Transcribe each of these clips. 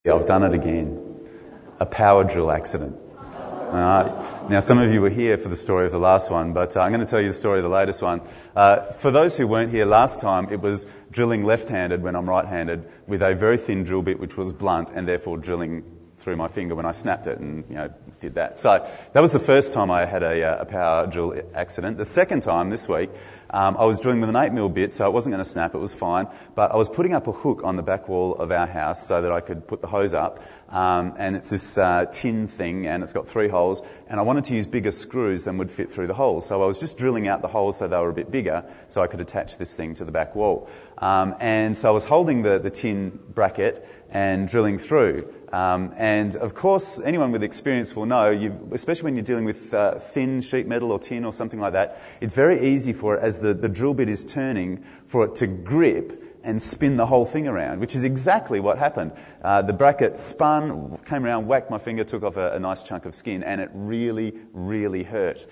Yeah, I've done it again. A power drill accident. Now, some of you were here for the story of the last one, but I'm going to tell you the story of the latest one. For those who weren't here last time, it was drilling left-handed when I'm right-handed with a very thin drill bit which was blunt and therefore drilling through my finger when I snapped it and, did that. So that was the first time I had a power drill accident. The second time this week, I was drilling with an 8mm bit, so it wasn't going to snap, it was fine. But I was putting up a hook on the back wall of our house so that I could put the hose up. And it's this tin thing, and it's got 3 holes. And I wanted to use bigger screws than would fit through the holes. So I was just drilling out the holes so they were a bit bigger, so I could attach this thing to the back wall. And so I was holding the tin bracket and drilling through. And of course, anyone with experience will know, especially when you're dealing with thin sheet metal or tin or something like that, it's very easy for it, as the drill bit is turning, for it to grip and spin the whole thing around, which is exactly what happened. The bracket spun, came around, whacked my finger, took off a nice chunk of skin, and it really, really hurt.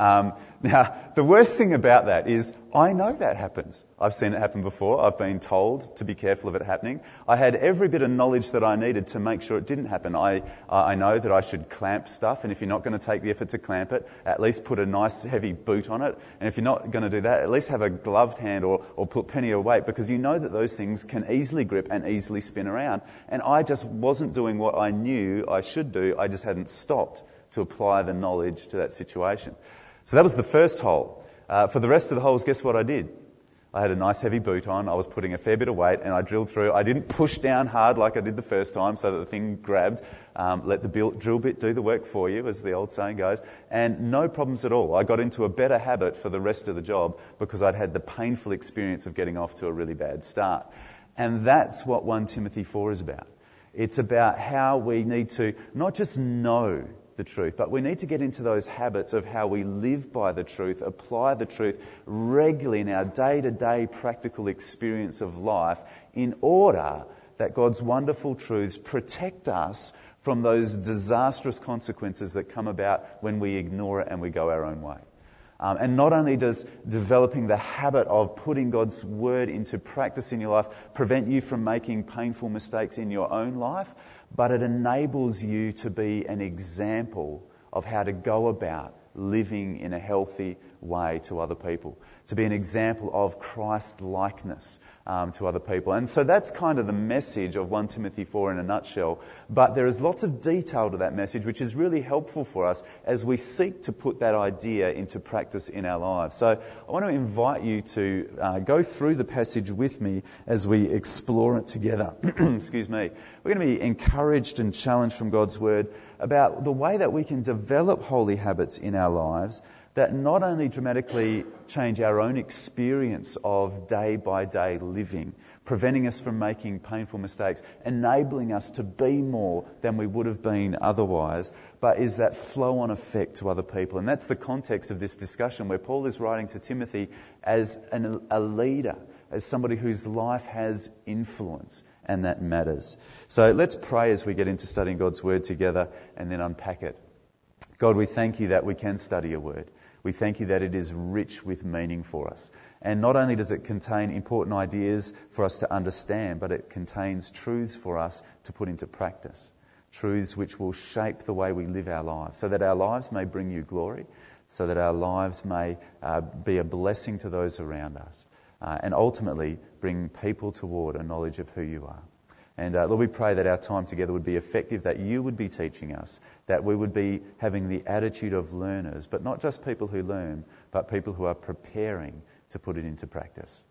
Now, the worst thing about that is I know that happens. I've seen it happen before. I've been told to be careful of it happening. I had every bit of knowledge that I needed to make sure it didn't happen. I know that I should clamp stuff, and if you're not going to take the effort to clamp it, at least put a nice heavy boot on it. And if you're not going to do that, at least have a gloved hand or put plenty of weight, because you know that those things can easily grip and easily spin around. And I just wasn't doing what I knew I should do. I just hadn't stopped to apply the knowledge to that situation. So that was the first hole. For the rest of the holes, guess what I did? I had a nice heavy boot on, I was putting a fair bit of weight, and I drilled through. I didn't push down hard like I did the first time so that the thing grabbed. Let the drill bit do the work for you, as the old saying goes, and no problems at all. I got into a better habit for the rest of the job because I'd had the painful experience of getting off to a really bad start. And that's what 1 Timothy 4 is about. It's about how we need to not just know the truth, but we need to get into those habits of how we live by the truth, apply the truth regularly in our day-to-day practical experience of life, in order that God's wonderful truths protect us from those disastrous consequences that come about when we ignore it and we go our own way. And not only does developing the habit of putting God's word into practice in your life prevent you from making painful mistakes in your own life, but it enables you to be an example of how to go about living in a healthy way to other people, to be an example of Christ-likeness to other people. And so that's kind of the message of 1 Timothy 4 in a nutshell. But there is lots of detail to that message, which is really helpful for us as we seek to put that idea into practice in our lives. So I want to invite you to go through the passage with me as we explore it together. Excuse me. We're going to be encouraged and challenged from God's word about the way that we can develop holy habits in our lives that not only dramatically change our own experience of day-by-day living, preventing us from making painful mistakes, enabling us to be more than we would have been otherwise, but is that flow-on effect to other people. And that's the context of this discussion, where Paul is writing to Timothy as a leader, as somebody whose life has influence, and that matters. So let's pray as we get into studying God's word together and then unpack it. God, we thank you that we can study your word. We thank you that it is rich with meaning for us. And not only does it contain important ideas for us to understand, but it contains truths for us to put into practice. Truths which will shape the way we live our lives, so that our lives may bring you glory, so that our lives may be a blessing to those around us, and ultimately bring people toward a knowledge of who you are. And Lord, we pray that our time together would be effective, that you would be teaching us, that we would be having the attitude of learners, but not just people who learn, but people who are preparing to put it into practice.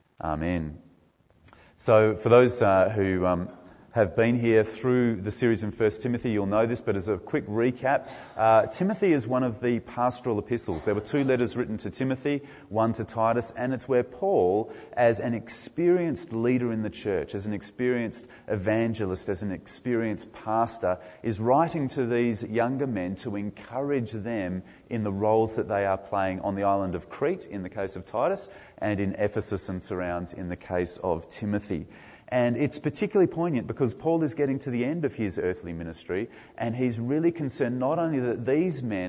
Amen. So for those who have been here through the series in 1 Timothy, you'll know this, but as a quick recap, Timothy is one of the pastoral epistles. There were 2 letters written to Timothy, one to Titus, and it's where Paul, as an experienced leader in the church, as an experienced evangelist, as an experienced pastor, is writing to these younger men to encourage them in the roles that they are playing on the island of Crete, in the case of Titus, and in Ephesus and surrounds, in the case of Timothy. And it's particularly poignant because Paul is getting to the end of his earthly ministry, and he's really concerned not only that these men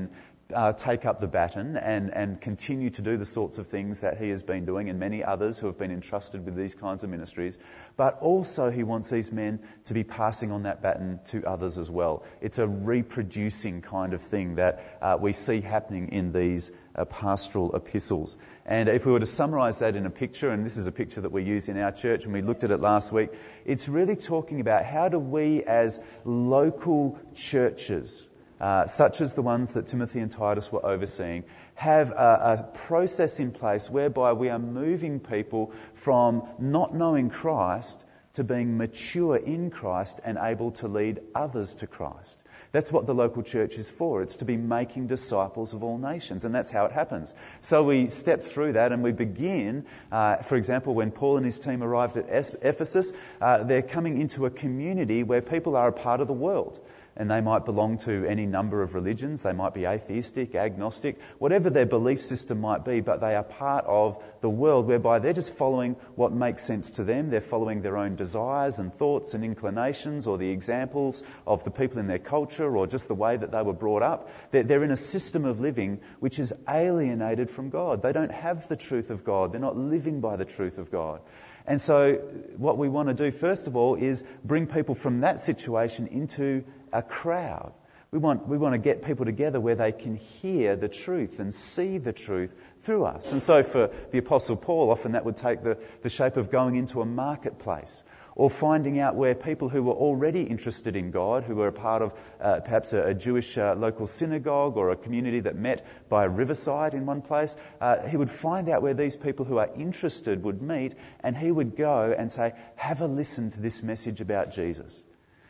take up the baton and continue to do the sorts of things that he has been doing, and many others who have been entrusted with these kinds of ministries. But also he wants these men to be passing on that baton to others as well. It's a reproducing kind of thing that we see happening in these pastoral epistles. And if we were to summarise that in a picture, and this is a picture that we use in our church, and we looked at it last week, it's really talking about how do we as local churches, such as the ones that Timothy and Titus were overseeing, have a process in place whereby we are moving people from not knowing Christ to being mature in Christ and able to lead others to Christ. That's what the local church is for. It's to be making disciples of all nations, and that's how it happens. So we step through that and we begin, for example, when Paul and his team arrived at Ephesus, they're coming into a community where people are a part of the world. And they might belong to any number of religions. They might be atheistic, agnostic, whatever their belief system might be, but they are part of the world whereby they're just following what makes sense to them. They're following their own desires and thoughts and inclinations, or the examples of the people in their culture, or just the way that they were brought up. They're in a system of living which is alienated from God. They don't have the truth of God. They're not living by the truth of God. And so what we want to do, first of all, is bring people from that situation into a crowd. We want to get people together where they can hear the truth and see the truth through us. And so for the Apostle Paul, often that would take the shape of going into a marketplace, or finding out where people who were already interested in God, who were a part of perhaps a Jewish local synagogue or a community that met by a riverside in one place, he would find out where these people who are interested would meet, and he would go and say, have a listen to this message about Jesus.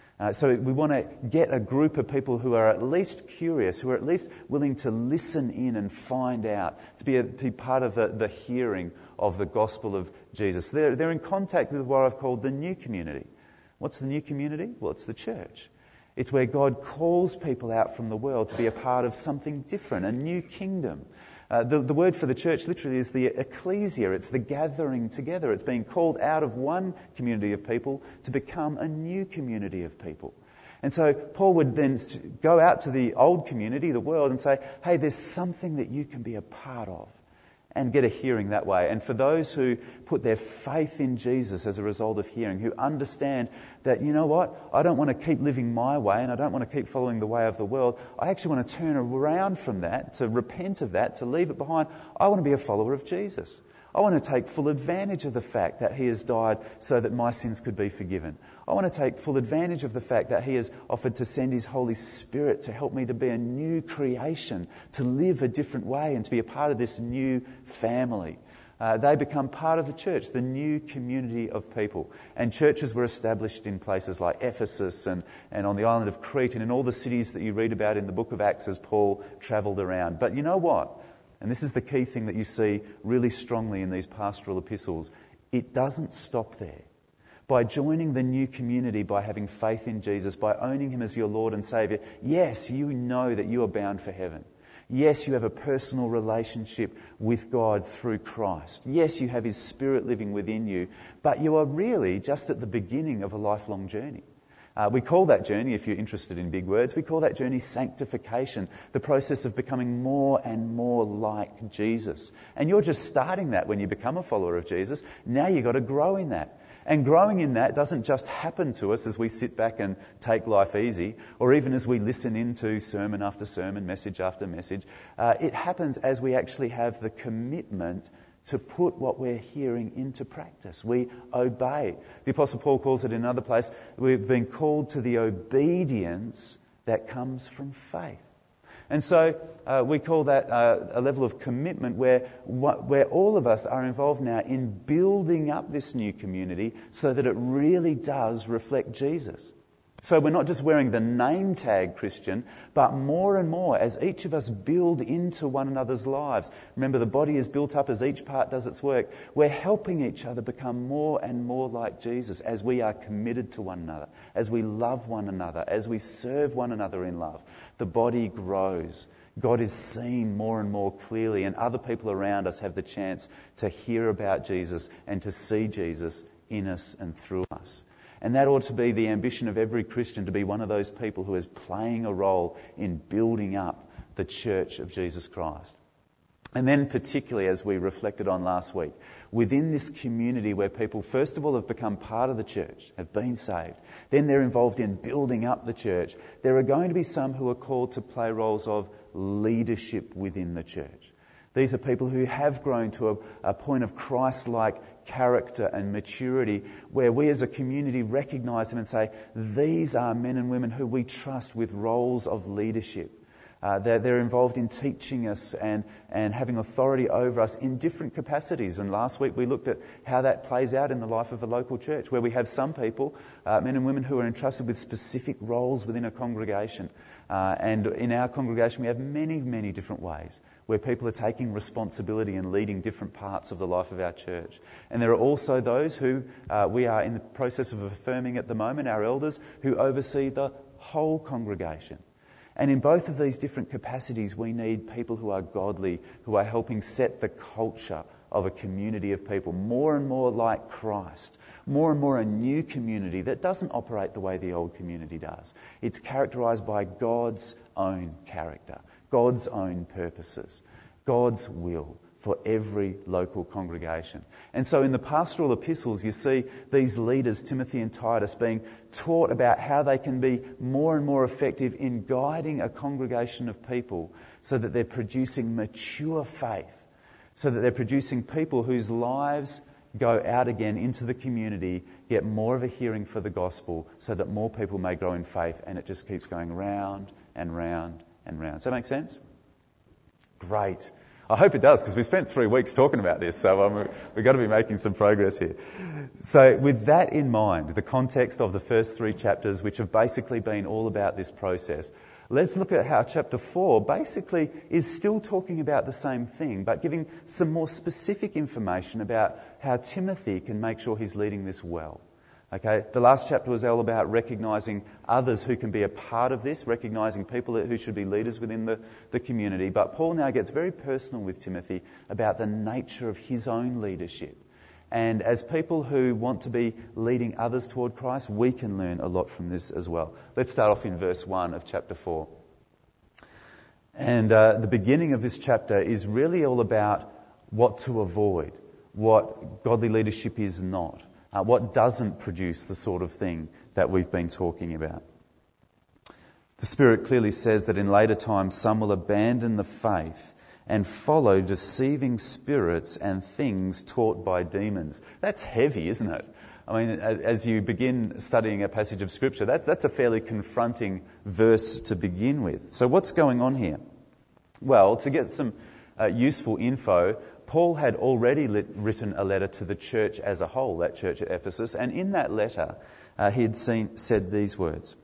So we want to get a group of people who are at least curious, who are at least willing to listen in and find out, to be part of the hearing of the gospel of Jesus. They're in contact with what I've called the new community. What's the new community? Well, it's the church. It's where God calls people out from the world to be a part of something different, a new kingdom. The word for the church literally is the ecclesia. It's the gathering together. It's being called out of one community of people to become a new community of people. And so Paul would then go out to the old community, the world, and say, hey, there's something that you can be a part of, and get a hearing that way. And for those who put their faith in Jesus as a result of hearing, who understand that, you know what, I don't want to keep living my way and I don't want to keep following the way of the world. I actually want to turn around from that, to repent of that, to leave it behind. I want to be a follower of Jesus. I want to take full advantage of the fact that he has died so that my sins could be forgiven. I want to take full advantage of the fact that he has offered to send his Holy Spirit to help me to be a new creation, to live a different way and to be a part of this new family. They become part of the church, the new community of people. And churches were established in places like Ephesus and on the island of Crete and in all the cities that you read about in the book of Acts as Paul travelled around. But you know what? And this is the key thing that you see really strongly in these pastoral epistles. It doesn't stop there. By joining the new community, by having faith in Jesus, by owning him as your Lord and Saviour, yes, you know that you are bound for heaven. Yes, you have a personal relationship with God through Christ. Yes, you have his Spirit living within you, but you are really just at the beginning of a lifelong journey. We call that journey, if you're interested in big words, we call that journey sanctification, the process of becoming more and more like Jesus. And you're just starting that when you become a follower of Jesus. Now you've got to grow in that. And growing in that doesn't just happen to us as we sit back and take life easy, or even as we listen into sermon after sermon, message after message. It happens as we actually have the commitment to put what we're hearing into practice. We obey. The Apostle Paul calls it in another place, we've been called to the obedience that comes from faith. And so we call that a level of commitment where all of us are involved now in building up this new community so that it really does reflect Jesus. So we're not just wearing the name tag Christian, but more and more as each of us build into one another's lives. Remember, the body is built up as each part does its work. We're helping each other become more and more like Jesus as we are committed to one another, as we love one another, as we serve one another in love. The body grows. God is seen more and more clearly, and other people around us have the chance to hear about Jesus and to see Jesus in us and through us. And that ought to be the ambition of every Christian, to be one of those people who is playing a role in building up the church of Jesus Christ. And then particularly, as we reflected on last week, within this community where people first of all have become part of the church, have been saved, then they're involved in building up the church, there are going to be some who are called to play roles of leadership within the church. These are people who have grown to a point of Christ-like character and maturity where we as a community recognise them and say, these are men and women who we trust with roles of leadership. They're involved in teaching us and having authority over us in different capacities. And last week we looked at how that plays out in the life of a local church, where we have some people, men and women, who are entrusted with specific roles within a congregation. And in our congregation we have many, many different ways where people are taking responsibility and leading different parts of the life of our church. And there are also those who we are in the process of affirming at the moment, our elders, who oversee the whole congregation. And in both of these different capacities, we need people who are godly, who are helping set the culture of a community of people more and more like Christ, more and more a new community that doesn't operate the way the old community does. It's characterised by God's own character, God's own purposes, God's will for every local congregation. And so in the pastoral epistles, you see these leaders, Timothy and Titus, being taught about how they can be more and more effective in guiding a congregation of people so that they're producing mature faith, so that they're producing people whose lives go out again into the community, get more of a hearing for the gospel so that more people may grow in faith, and it just keeps going round and round and round. Does that make sense? Great. I hope it does, because we spent 3 weeks talking about this, so we've got to be making some progress here. So with that in mind, the context of the first 3 chapters, which have basically been all about this process, let's look at how chapter 4 basically is still talking about the same thing, but giving some more specific information about how Timothy can make sure he's leading this well. Okay, the last chapter was all about recognising others who can be a part of this, recognising people who should be leaders within the community. But Paul now gets very personal with Timothy about the nature of his own leadership. And as people who want to be leading others toward Christ, we can learn a lot from this as well. Let's start off in verse 1 of chapter 4. And the beginning of this chapter is really all about what to avoid, what godly leadership is not. What doesn't produce the sort of thing that we've been talking about. The Spirit clearly says that in later times some will abandon the faith and follow deceiving spirits and things taught by demons. That's heavy, isn't it? I mean, as you begin studying a passage of Scripture, that's a fairly confronting verse to begin with. So what's going on here? Well, to get some useful info, Paul had already written a letter to the church as a whole, that church at Ephesus, and in that letter he had said these words.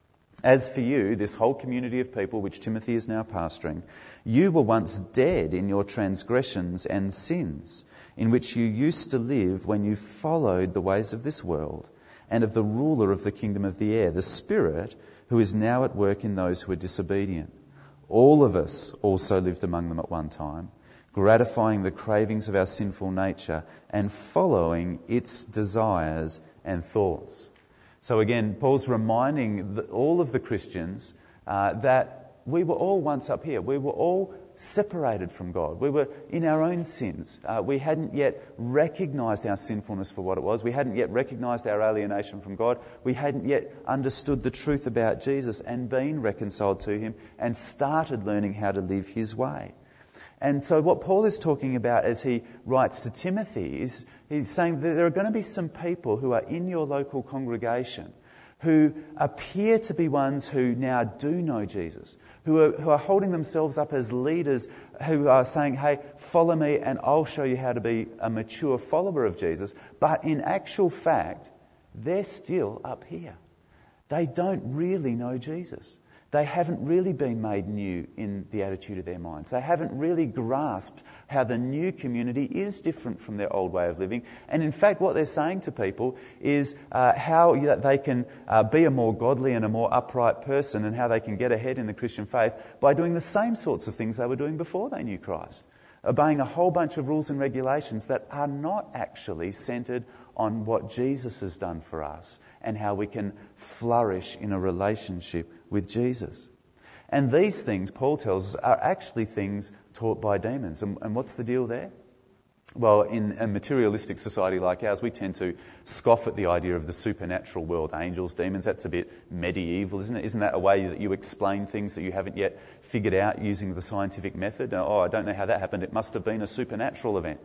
As for you, this whole community of people which Timothy is now pastoring, you were once dead in your transgressions and sins, in which you used to live when you followed the ways of this world and of the ruler of the kingdom of the air, the Spirit, who is now at work in those who are disobedient. All of us also lived among them at one time, gratifying the cravings of our sinful nature and following its desires and thoughts. So again, Paul's reminding all of the Christians that we were all once up here. We were all separated from God. We were in our own sins. We hadn't yet recognised our sinfulness for what it was. We hadn't yet recognised our alienation from God. We hadn't yet understood the truth about Jesus and been reconciled to him and started learning how to live his way. And so what Paul is talking about as he writes to Timothy is he's saying that there are going to be some people who are in your local congregation who appear to be ones who now do know Jesus, who are holding themselves up as leaders, who are saying, hey, follow me and I'll show you how to be a mature follower of Jesus. But in actual fact, they're still up here. They don't really know Jesus. They haven't really been made new in the attitude of their minds. They haven't really grasped how the new community is different from their old way of living. And in fact, what they're saying to people is how they can be a more godly and a more upright person, and how they can get ahead in the Christian faith by doing the same sorts of things they were doing before they knew Christ. Obeying a whole bunch of rules and regulations that are not actually centred on what Jesus has done for us and how we can flourish in a relationship with Jesus. And these things, Paul tells us, are actually things taught by demons. And what's the deal there? Well, in a materialistic society like ours, we tend to scoff at the idea of the supernatural world. Angels, demons, that's a bit medieval, isn't it? Isn't that a way that you explain things that you haven't yet figured out using the scientific method? Oh, I don't know how that happened. It must have been a supernatural event.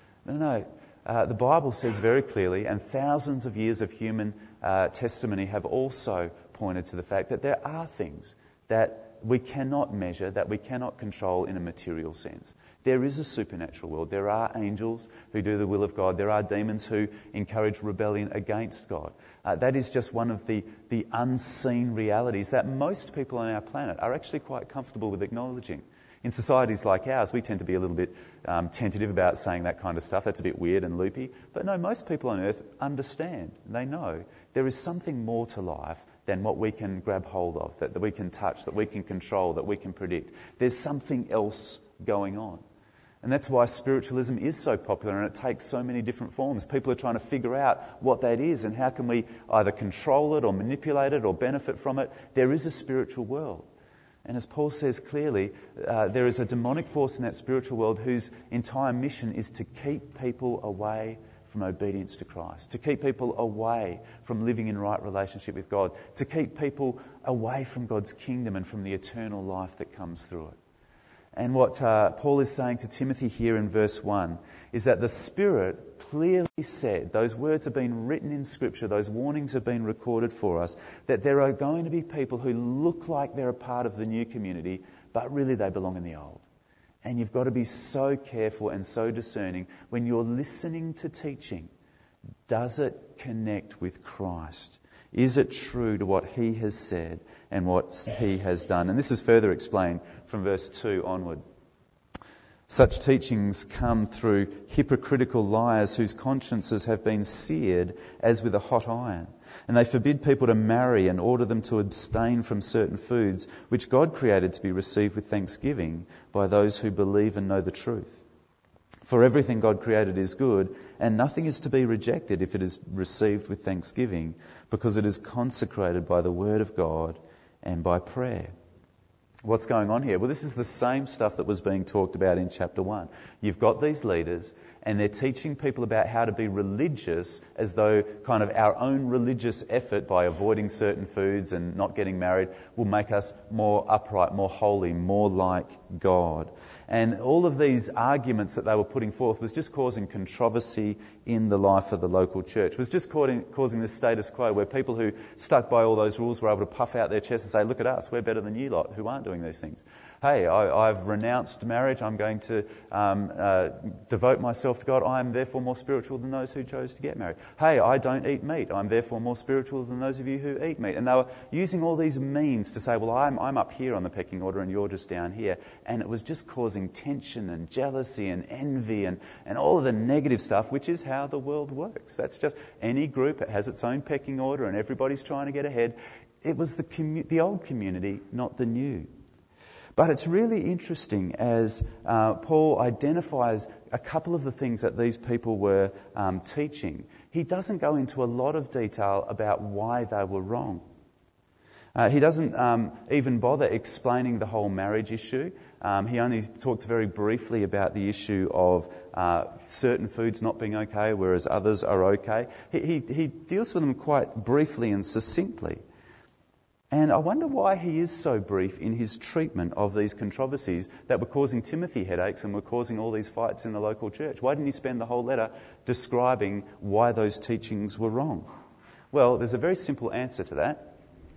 No. The Bible says very clearly, and thousands of years of human testimony have also pointed to the fact that there are things that we cannot measure, that we cannot control in a material sense. There is a supernatural world. There are angels who do the will of God. There are demons who encourage rebellion against God. That is just one of the unseen realities that most people on our planet are actually quite comfortable with acknowledging. In societies like ours, we tend to be a little bit tentative about saying that kind of stuff. That's a bit weird and loopy. But no, most people on earth understand. They know there is something more to life than what we can grab hold of, that we can touch, that we can control, that we can predict. There's something else going on. And that's why spiritualism is so popular, and it takes so many different forms. People are trying to figure out what that is and how can we either control it or manipulate it or benefit from it. There is a spiritual world. And as Paul says clearly, there is a demonic force in that spiritual world whose entire mission is to keep people away from obedience to Christ, to keep people away from living in right relationship with God, to keep people away from God's kingdom and from the eternal life that comes through it. And what Paul is saying to Timothy here in verse 1 is that the Spirit clearly said, those words have been written in Scripture, those warnings have been recorded for us, that there are going to be people who look like they're a part of the new community, but really they belong in the old. And you've got to be so careful and so discerning when you're listening to teaching. Does it connect with Christ? Is it true to what He has said and what He has done? And this is further explained from verse 2 onward. Such teachings come through hypocritical liars whose consciences have been seared as with a hot iron. And they forbid people to marry and order them to abstain from certain foods which God created to be received with thanksgiving by those who believe and know the truth. For everything God created is good, and nothing is to be rejected if it is received with thanksgiving, because it is consecrated by the word of God and by prayer. What's going on here? Well, this is the same stuff that was being talked about in chapter 1. You've got these leaders and they're teaching people about how to be religious as though kind of our own religious effort by avoiding certain foods and not getting married will make us more upright, more holy, more like God. And all of these arguments that they were putting forth was just causing controversy in the life of the local church. Was just causing this status quo where people who stuck by all those rules were able to puff out their chests and say, look at us, we're better than you lot who aren't doing these things. Hey, I've renounced marriage, I'm going to devote myself to God, I am therefore more spiritual than those who chose to get married. Hey, I don't eat meat, I'm therefore more spiritual than those of you who eat meat. And they were using all these means to say, well, I'm up here on the pecking order and you're just down here. And it was just causing tension and jealousy and envy and all of the negative stuff, which is how the world works. That's just any group, it has its own pecking order and everybody's trying to get ahead. It was the old community, not the new. But it's really interesting as Paul identifies a couple of the things that these people were teaching. He doesn't go into a lot of detail about why they were wrong. He doesn't even bother explaining the whole marriage issue. He only talks very briefly about the issue of certain foods not being okay, whereas others are okay. He deals with them quite briefly and succinctly. And I wonder why he is so brief in his treatment of these controversies that were causing Timothy headaches and were causing all these fights in the local church. Why didn't he spend the whole letter describing why those teachings were wrong? Well, there's a very simple answer to that.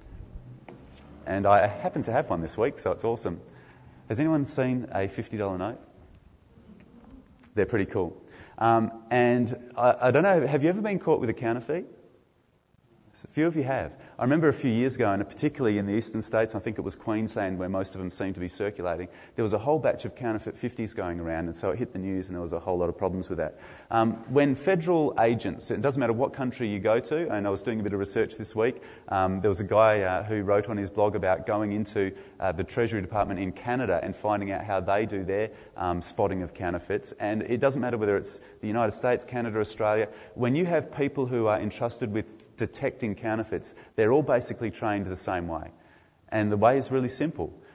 And I happen to have one this week, so it's awesome. Has anyone seen a $50 note? They're pretty cool. And I don't know, have you ever been caught with a counterfeit? A few of you have. I remember a few years ago, and particularly in the eastern states, I think it was Queensland where most of them seem to be circulating, there was a whole batch of counterfeit 50s going around, and so it hit the news and there was a whole lot of problems with that. When federal agents, it doesn't matter what country you go to, and I was doing a bit of research this week, there was a guy who wrote on his blog about going into the Treasury Department in Canada and finding out how they do their spotting of counterfeits. And it doesn't matter whether it's the United States, Canada, Australia, when you have people who are entrusted with detecting counterfeits, they're all basically trained the same way. And the way is really simple.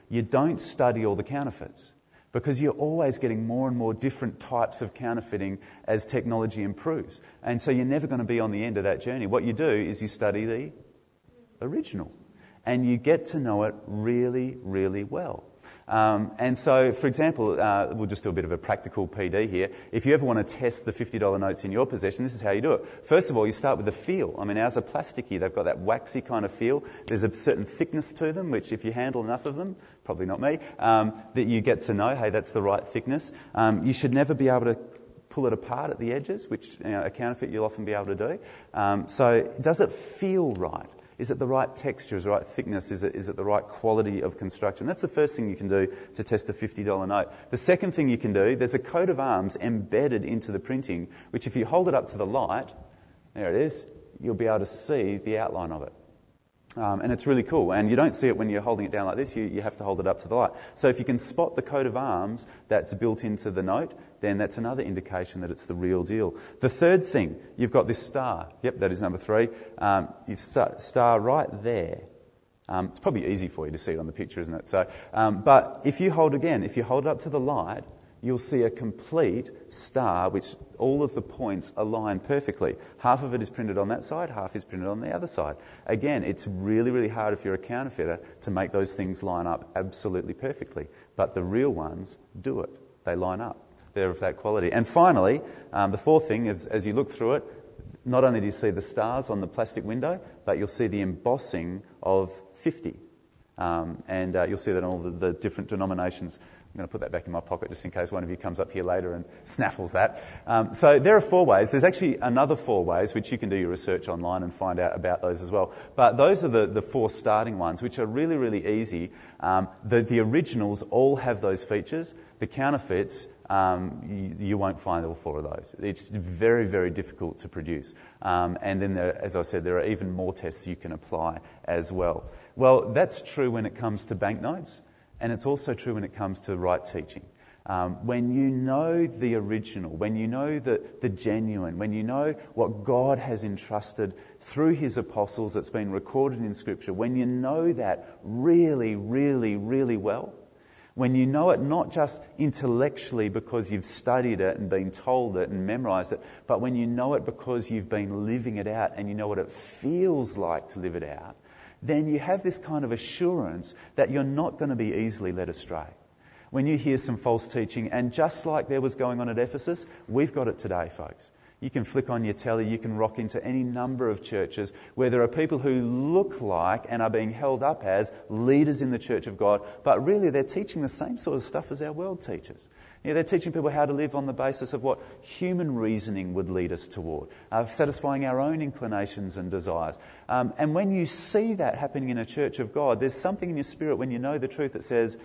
you don't study all the counterfeits, because you're always getting more and more different types of counterfeiting as technology improves. And so you're never going to be on the end of that journey. What you do is you study the original, and you get to know it really, really well. And so, for example, we'll just do a bit of a practical PD here. If you ever want to test the $50 notes in your possession, this is how you do it. First of all, you start with the feel. I mean, ours are plasticky. They've got that waxy kind of feel. There's a certain thickness to them, which if you handle enough of them, probably not me, that you get to know, hey, that's the right thickness. You should never be able to pull it apart at the edges, which a counterfeit you'll often be able to do. So does it feel right? Is it the right texture? Is it the right thickness? Is it the right quality of construction? That's the first thing you can do to test a $50 note. The second thing you can do, there's a coat of arms embedded into the printing, which if you hold it up to the light, there it is, you'll be able to see the outline of it. And it's really cool. And you don't see it when you're holding it down like this. You have to hold it up to the light. So if you can spot the coat of arms that's built into the note, then that's another indication that it's the real deal. The third thing, you've got this star. Yep, that is number 3. You've star right there. It's probably easy for you to see it on the picture, isn't it? So, but if you hold it up to the light, you'll see a complete star, which all of the points align perfectly. Half of it is printed on that side, half is printed on the other side. Again, it's really, really hard if you're a counterfeiter to make those things line up absolutely perfectly. But the real ones do it. They line up. They're of that quality. And finally, the fourth thing is, as you look through it, not only do you see the stars on the plastic window, but you'll see the embossing of 50. And you'll see that in all the different denominations. I'm going to put that back in my pocket just in case one of you comes up here later and snaffles that. So there are 4 ways. There's actually another 4 ways which you can do your research online and find out about those as well. But those are the 4 starting ones, which are really, really easy. The originals all have those features. The counterfeits, you won't find all 4 of those. It's very, very difficult to produce. And then, as I said, there are even more tests you can apply as well. Well, that's true when it comes to banknotes. And it's also true when it comes to right teaching. When you know the original, when you know the genuine, when you know what God has entrusted through his apostles that's been recorded in Scripture, when you know that really, really, really well, when you know it not just intellectually because you've studied it and been told it and memorized it, but when you know it because you've been living it out and you know what it feels like to live it out, then you have this kind of assurance that you're not going to be easily led astray. When you hear some false teaching, and just like there was going on at Ephesus, we've got it today, folks. You can flick on your telly, you can rock into any number of churches where there are people who look like and are being held up as leaders in the church of God, but really they're teaching the same sort of stuff as our world teaches. They're teaching people how to live on the basis of what human reasoning would lead us toward, satisfying our own inclinations and desires. And when you see that happening in a church of God, there's something in your spirit when you know the truth that says,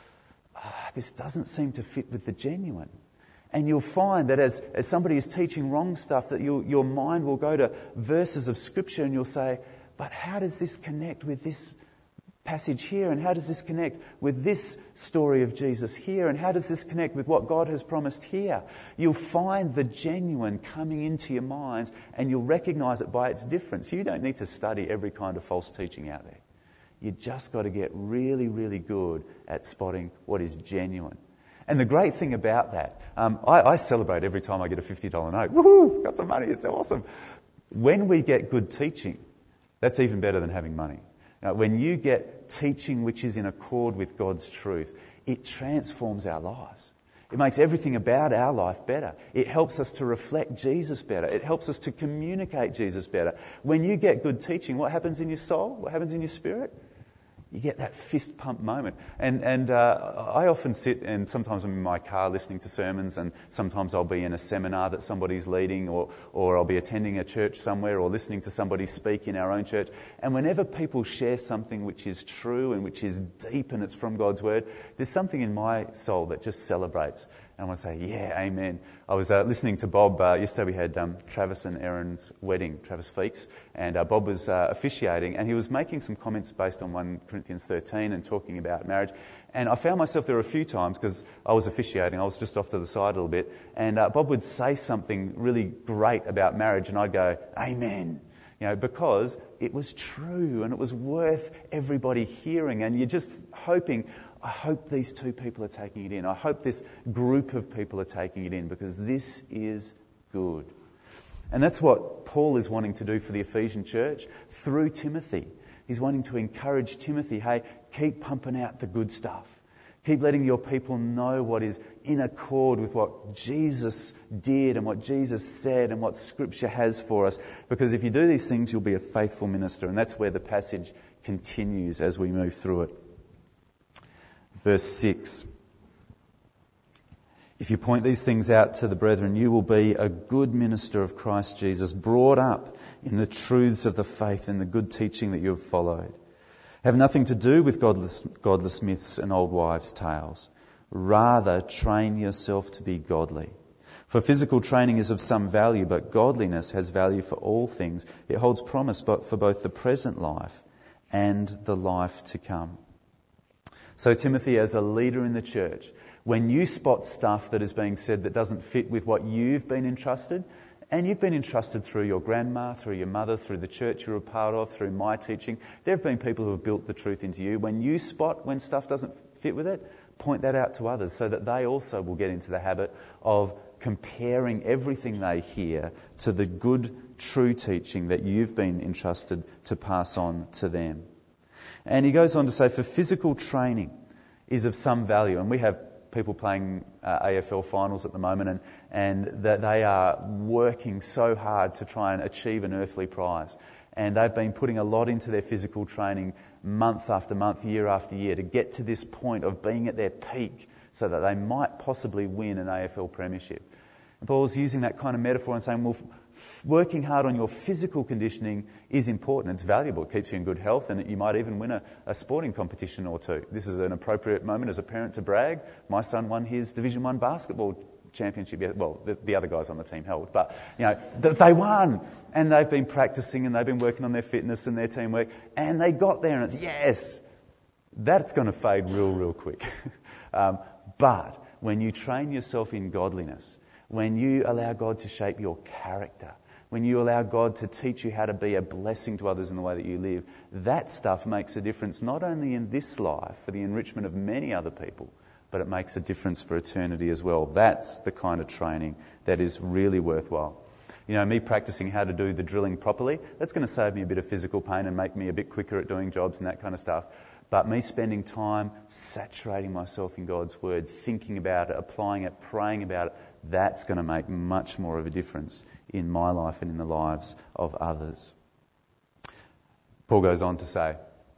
this doesn't seem to fit with the genuine. And you'll find that as somebody is teaching wrong stuff, that your mind will go to verses of Scripture and you'll say, but how does this connect with this passage here, and how does this connect with this story of Jesus here, and how does this connect with what God has promised here? You'll find the genuine coming into your minds, and you'll recognise it by its difference. You don't need to study every kind of false teaching out there. You just got to get really, really good at spotting what is genuine. And the great thing about that, I celebrate every time I get a $50 note. Woohoo! Got some money, it's so awesome. When we get good teaching, that's even better than having money. When you get teaching which is in accord with God's truth, it transforms our lives. It makes everything about our life better. It helps us to reflect Jesus better. It helps us to communicate Jesus better. When you get good teaching, what happens in your soul? What happens in your spirit? You get that fist pump moment. And I often sit, and sometimes I'm in my car listening to sermons, and sometimes I'll be in a seminar that somebody's leading, or I'll be attending a church somewhere, or listening to somebody speak in our own church. And whenever people share something which is true and which is deep and it's from God's Word, there's something in my soul that just celebrates. And I want to say, yeah, amen. I was listening to Bob. Yesterday we had Travis and Erin's wedding, Travis Feeks, and Bob was officiating, and he was making some comments based on 1 Corinthians 13 and talking about marriage. And I found myself there a few times, because I was officiating, I was just off to the side a little bit, and Bob would say something really great about marriage, and I'd go, amen. Because it was true and it was worth everybody hearing, and you're just hoping, I hope these two people are taking it in. I hope this group of people are taking it in, because this is good. And that's what Paul is wanting to do for the Ephesian church through Timothy. He's wanting to encourage Timothy, hey, keep pumping out the good stuff. Keep letting your people know what is in accord with what Jesus did and what Jesus said and what Scripture has for us. Because if you do these things, you'll be a faithful minister. And that's where the passage continues as we move through it. Verse 6. If you point these things out to the brethren, you will be a good minister of Christ Jesus, brought up in the truths of the faith and the good teaching that you have followed. Have nothing to do with godless myths and old wives' tales. Rather, train yourself to be godly. For physical training is of some value, but godliness has value for all things. It holds promise for both the present life and the life to come. So Timothy, as a leader in the church, when you spot stuff that is being said that doesn't fit with what you've been entrusted, and you've been entrusted through your grandma, through your mother, through the church you're a part of, through my teaching. There have been people who have built the truth into you. When you spot when stuff doesn't fit with it, point that out to others so that they also will get into the habit of comparing everything they hear to the good, true teaching that you've been entrusted to pass on to them. And he goes on to say, for physical training is of some value. And we have people playing AFL finals at the moment, and that they are working so hard to try and achieve an earthly prize. And they've been putting a lot into their physical training month after month, year after year, to get to this point of being at their peak so that they might possibly win an AFL premiership. And Paul's using that kind of metaphor and saying, well, working hard on your physical conditioning is important. It's valuable. It keeps you in good health, and you might even win a sporting competition or two. This is an appropriate moment as a parent to brag. My son won his Division 1 basketball championship. Well, the other guys on the team held, but they won, and they've been practicing and they've been working on their fitness and their teamwork, and they got there, and it's yes. That's going to fade real quick. But when you train yourself in godliness, when you allow God to shape your character, when you allow God to teach you how to be a blessing to others in the way that you live, that stuff makes a difference not only in this life for the enrichment of many other people, but it makes a difference for eternity as well. That's the kind of training that is really worthwhile. Me practicing how to do the drilling properly, that's going to save me a bit of physical pain and make me a bit quicker at doing jobs and that kind of stuff. But me spending time saturating myself in God's Word, thinking about it, applying it, praying about it, that's going to make much more of a difference in my life and in the lives of others. Paul goes on to say,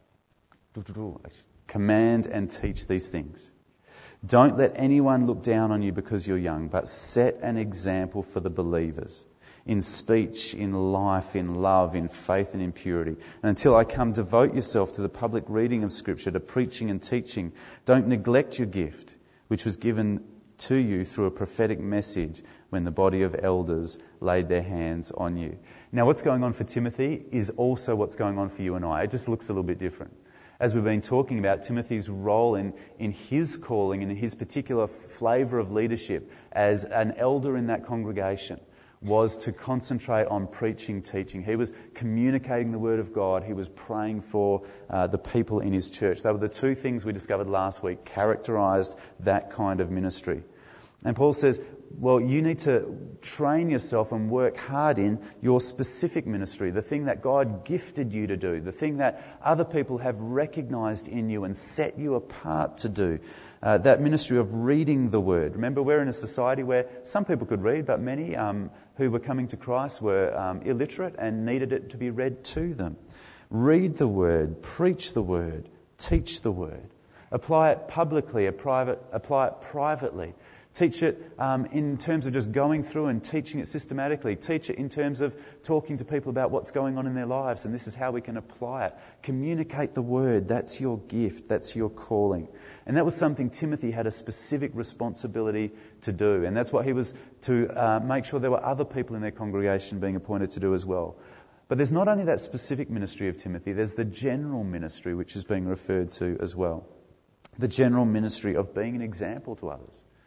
command and teach these things. Don't let anyone look down on you because you're young, but set an example for the believers in speech, in life, in love, in faith and in purity. And until I come, devote yourself to the public reading of Scripture, to preaching and teaching. Don't neglect your gift, which was given to you through a prophetic message when the body of elders laid their hands on you. Now, what's going on for Timothy is also what's going on for you and I. It just looks a little bit different. As we've been talking about, Timothy's role in his calling and in his particular flavour of leadership as an elder in that congregation was to concentrate on preaching, teaching. He was communicating the Word of God. He was praying for the people in his church. They were the two things we discovered last week, characterised that kind of ministry. And Paul says, well, you need to train yourself and work hard in your specific ministry, the thing that God gifted you to do, the thing that other people have recognised in you and set you apart to do. That ministry of reading the Word. Remember, we're in a society where some people could read, but many who were coming to Christ were illiterate and needed it to be read to them. Read the Word, preach the Word, teach the Word. Apply it publicly, apply it privately. Teach it in terms of just going through and teaching it systematically. Teach it in terms of talking to people about what's going on in their lives, and this is how we can apply it. Communicate the Word. That's your gift. That's your calling. And that was something Timothy had a specific responsibility to do, and that's what he was to make sure there were other people in their congregation being appointed to do as well. But there's not only that specific ministry of Timothy, there's the general ministry which is being referred to as well. The general ministry of being an example to others.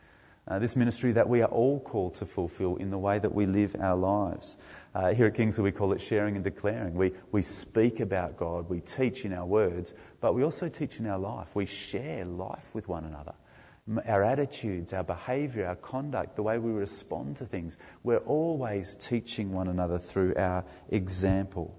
This ministry that we are all called to fulfill in the way that we live our lives. Here at Kingsley we call it sharing and declaring. We speak about God, we teach in our words, but we also teach in our life. We share life with one another. Our attitudes, our behaviour, our conduct, the way we respond to things. We're always teaching one another through our example.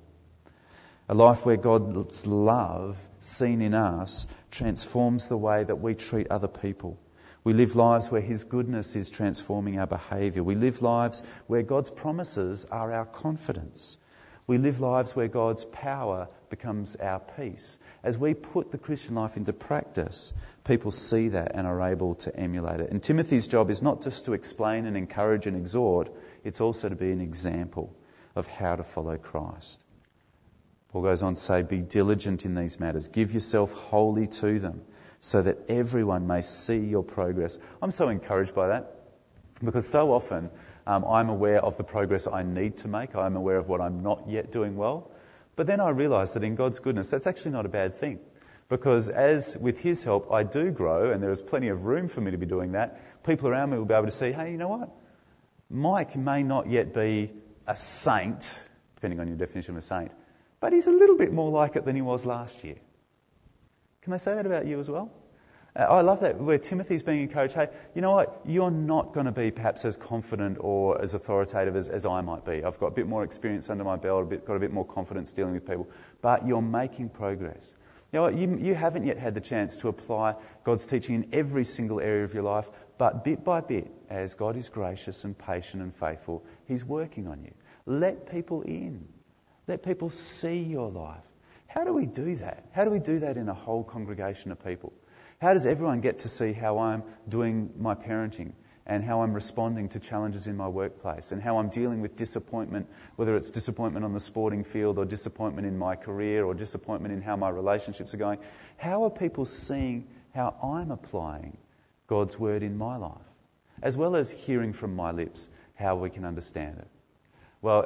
A life where God's love, seen in us, transforms the way that we treat other people. We live lives where His goodness is transforming our behaviour. We live lives where God's promises are our confidence. We live lives where God's power becomes our peace. As we put the Christian life into practice, people see that and are able to emulate it. And Timothy's job is not just to explain and encourage and exhort, it's also to be an example of how to follow Christ. Paul goes on to say, be diligent in these matters. Give yourself wholly to them, so that everyone may see your progress. I'm so encouraged by that, because so often I'm aware of the progress I need to make. I'm aware of what I'm not yet doing well. But then I realise that in God's goodness, that's actually not a bad thing. Because as with His help, I do grow, and there is plenty of room for me to be doing that. People around me will be able to see, hey, you know what? Mike may not yet be a saint, depending on your definition of a saint, but he's a little bit more like it than he was last year. Can they say that about you as well? I love that, where Timothy's being encouraged, hey, you know what, you're not going to be perhaps as confident or as authoritative as I might be. I've got a bit more experience under my belt, got a bit more confidence dealing with people, but you're making progress. You know what, you haven't yet had the chance to apply God's teaching in every single area of your life, but bit by bit, as God is gracious and patient and faithful, He's working on you. Let people in. Let people see your life. How do we do that? How do we do that in a whole congregation of people? How does everyone get to see how I'm doing my parenting and how I'm responding to challenges in my workplace and how I'm dealing with disappointment, whether it's disappointment on the sporting field or disappointment in my career or disappointment in how my relationships are going? How are people seeing how I'm applying God's word in my life, as well as hearing from my lips how we can understand it? Well,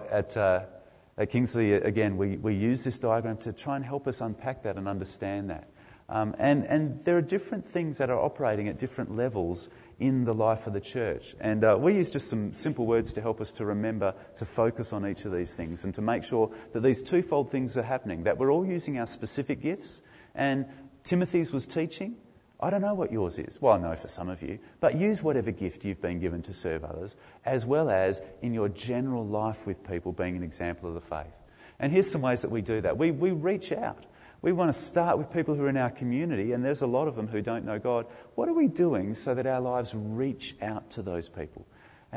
at Kingsley, again, we use this diagram to try and help us unpack that and understand that. And there are different things that are operating at different levels in the life of the church. And we use just some simple words to help us to remember to focus on each of these things and to make sure that these twofold things are happening, that we're all using our specific gifts. And Timothy's was teaching. I don't know what yours is. Well, I know for some of you. But use whatever gift you've been given to serve others, as well as in your general life with people being an example of the faith. And here's some ways that we do that. We reach out. We want to start with people who are in our community, and there's a lot of them who don't know God. What are we doing so that our lives reach out to those people?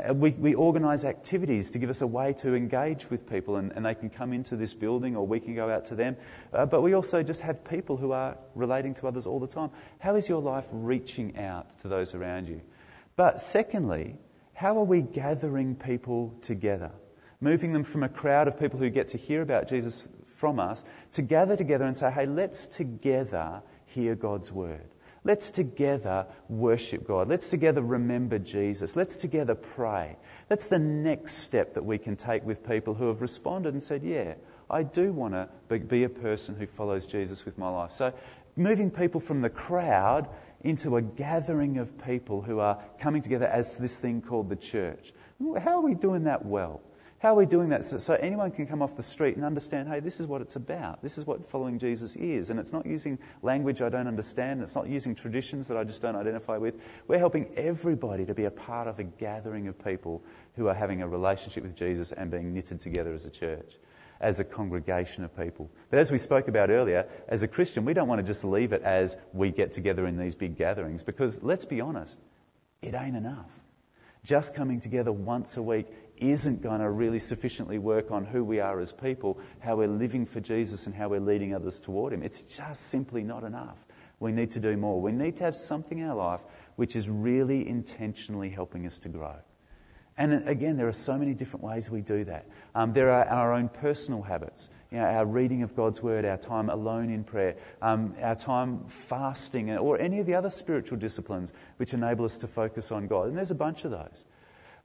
We organise activities to give us a way to engage with people, and they can come into this building or we can go out to them. But we also just have people who are relating to others all the time. How is your life reaching out to those around you? But secondly, how are we gathering people together? Moving them from a crowd of people who get to hear about Jesus from us to gather together and say, hey, let's together hear God's word. Let's together worship God. Let's together remember Jesus. Let's together pray. That's the next step that we can take with people who have responded and said, yeah, I do want to be a person who follows Jesus with my life. So moving people from the crowd into a gathering of people who are coming together as this thing called the church. How are we doing that well? How are we doing that so anyone can come off the street and understand, hey, this is what it's about. This is what following Jesus is. And it's not using language I don't understand. It's not using traditions that I just don't identify with. We're helping everybody to be a part of a gathering of people who are having a relationship with Jesus and being knitted together as a church, as a congregation of people. But as we spoke about earlier, as a Christian, we don't want to just leave it as we get together in these big gatherings, because let's be honest, it ain't enough. Just coming together once a week isn't going to really sufficiently work on who we are as people, how we're living for Jesus and how we're leading others toward Him. It's just simply not enough. We need to do more. We need to have something in our life which is really intentionally helping us to grow. And again, there are so many different ways we do that. There are our own personal habits, our reading of God's Word, our time alone in prayer, our time fasting, or any of the other spiritual disciplines which enable us to focus on God. And there's a bunch of those.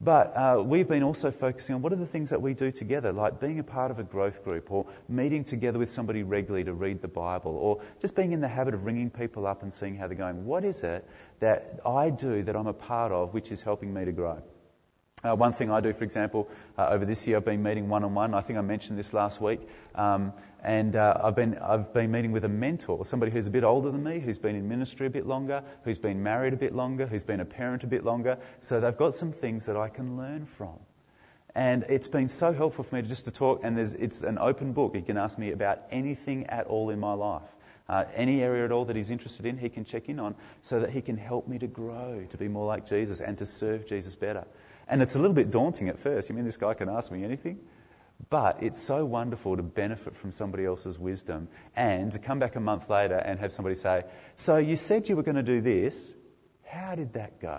But we've been also focusing on what are the things that we do together, like being a part of a growth group or meeting together with somebody regularly to read the Bible, or just being in the habit of ringing people up and seeing how they're going. What is it that I do that I'm a part of which is helping me to grow? One thing I do, for example, over this year I've been meeting one-on-one. I think I mentioned this last week. I've been meeting with a mentor, somebody who's a bit older than me, who's been in ministry a bit longer, who's been married a bit longer, who's been a parent a bit longer. So they've got some things that I can learn from. And it's been so helpful for me to talk, and it's an open book. He can ask me about anything at all in my life. Any area at all that he's interested in, he can check in on so that he can help me to grow, to be more like Jesus and to serve Jesus better. And it's a little bit daunting at first. You mean this guy can ask me anything? But it's so wonderful to benefit from somebody else's wisdom and to come back a month later and have somebody say, so you said you were going to do this. How did that go?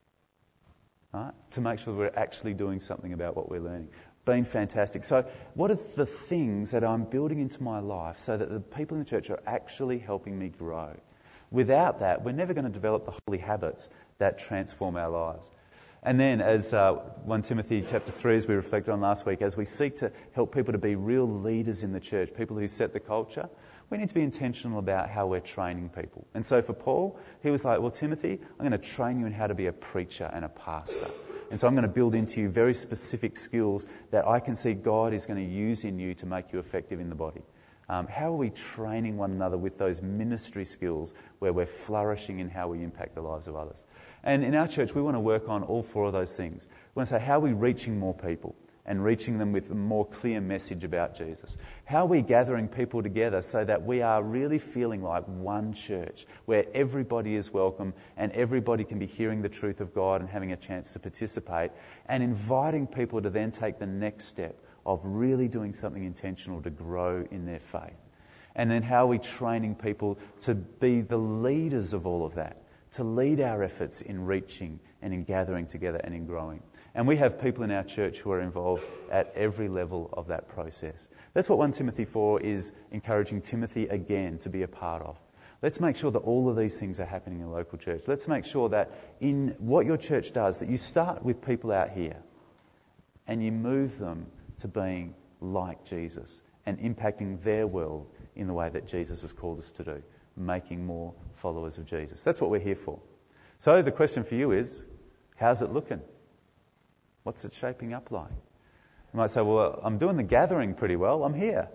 Right? To make sure that we're actually doing something about what we're learning. Been fantastic. So what are the things that I'm building into my life so that the people in the church are actually helping me grow? Without that, we're never going to develop the holy habits that transform our lives. And then, as 1 Timothy chapter 3, as we reflected on last week, as we seek to help people to be real leaders in the church, people who set the culture, we need to be intentional about how we're training people. And so for Paul, he was like, well, Timothy, I'm going to train you in how to be a preacher and a pastor. And so I'm going to build into you very specific skills that I can see God is going to use in you to make you effective in the body. How are we training one another with those ministry skills where we're flourishing in how we impact the lives of others? And in our church, we want to work on all four of those things. We want to say, how are we reaching more people and reaching them with a more clear message about Jesus? How are we gathering people together so that we are really feeling like one church where everybody is welcome and everybody can be hearing the truth of God and having a chance to participate, and inviting people to then take the next step of really doing something intentional to grow in their faith? And then how are we training people to be the leaders of all of that, to lead our efforts in reaching and in gathering together and in growing? And we have people in our church who are involved at every level of that process. That's what 1 Timothy 4 is encouraging Timothy again to be a part of. Let's make sure that all of these things are happening in a local church. Let's make sure that in what your church does, that you start with people out here and you move them to being like Jesus and impacting their world in the way that Jesus has called us to do, making more followers of Jesus. That's what we're here for. So the question for you is, how's it looking? What's it shaping up like? You might say, well, I'm doing the gathering pretty well. I'm here.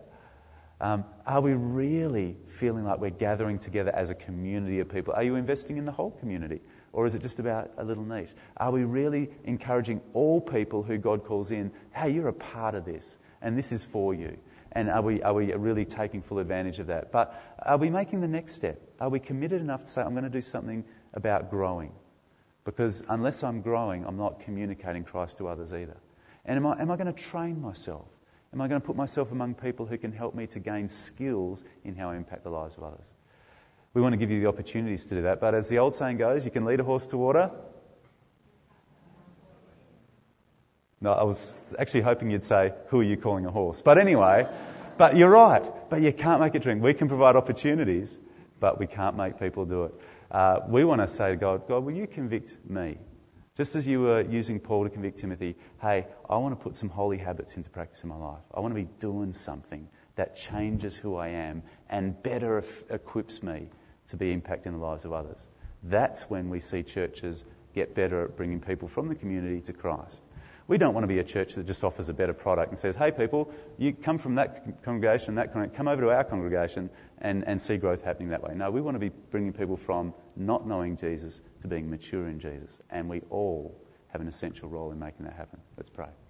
Are we really feeling like we're gathering together as a community of people? Are you investing in the whole community? Or is it just about a little niche? Are we really encouraging all people who God calls in, hey, you're a part of this, and this is for you? And are we really taking full advantage of that? But are we making the next step? Are we committed enough to say, I'm going to do something about growing? Because unless I'm growing, I'm not communicating Christ to others either. And am I going to train myself? Am I going to put myself among people who can help me to gain skills in how I impact the lives of others? We want to give you the opportunities to do that. But as the old saying goes, you can lead a horse to water. No, I was actually hoping you'd say, who are you calling a horse? But anyway, but you're right. But you can't make it drink. We can provide opportunities, but we can't make people do it. We want to say to God, God, will you convict me? Just as you were using Paul to convict Timothy, hey, I want to put some holy habits into practice in my life. I want to be doing something that changes who I am and better equips me to be impacting the lives of others. That's when we see churches get better at bringing people from the community to Christ. We don't want to be a church that just offers a better product and says, hey people, you come from that congregation, come over to our congregation and see growth happening that way. No, we want to be bringing people from not knowing Jesus to being mature in Jesus. And we all have an essential role in making that happen. Let's pray.